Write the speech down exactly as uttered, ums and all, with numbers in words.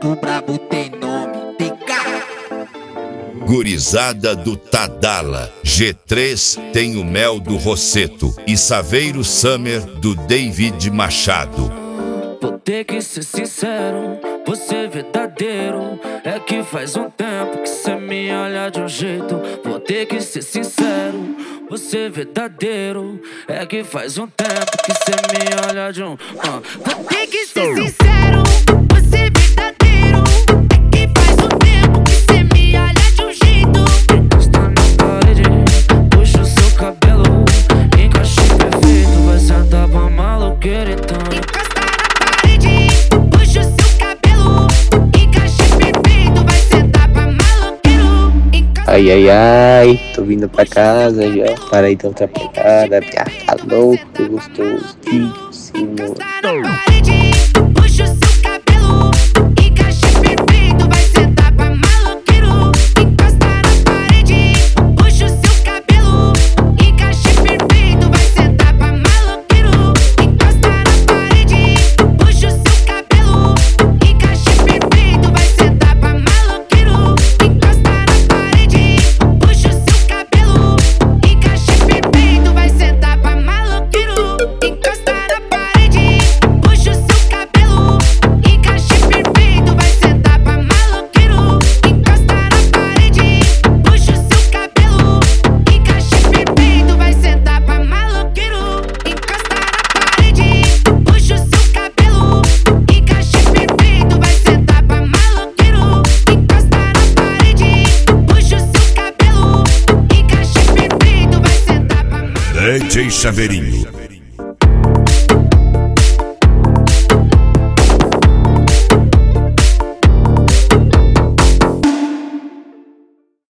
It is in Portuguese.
O brabo tem nome, T K. Gurizada do Tadala, G três tem o Mel do Rosseto e Saveiro Summer do David Machado. Vou ter que ser sincero, vou ser verdadeiro. É que faz um tempo que cê me olha de um jeito. Vou ter que ser sincero, vou ser verdadeiro. É que faz um tempo que cê me olha de um... Uh. Vou ter que ser sincero, vou ser verdadeiro. É que faz um tempo que cê me olha de um jeito. Está na parede, puxa o seu cabelo. Encaixe perfeito, vai sentar pra maloqueira então. Ai, ai, ai, tô vindo pra casa já. Para aí, tão atrapalhada. Ah, tá louco, gostoso. Senhor. Puxa o seu cabelo, encaixe perfeito, vai sentar pra maloqueiro. Encosta na parede, puxa o seu cabelo, encaixe perfeito, vai sentar pra maloqueiro. Encosta na parede, puxa o seu cabelo, encaixe perfeito, vai sentar pra maloqueiro. Encosta na parede, puxa o seu cabelo, encaixe perfeito, vai sentar pra maloqueiro. Encosta na parede, puxa o seu cabelo, encaixe perfeito, vai sentar pra maloqueiro. Encosta na parede, puxa o seu cabelo, encaixe perfeito, vai sentar pra maloqueiro. Encosta na parede, puxa o seu cabelo, encaixe perfeito, vai sentar pra maloqueiro. Encosta na parede, puxa o seu cabelo, encaixe perfeito, vai sentar pra maloqueiro. D J Saveirinho.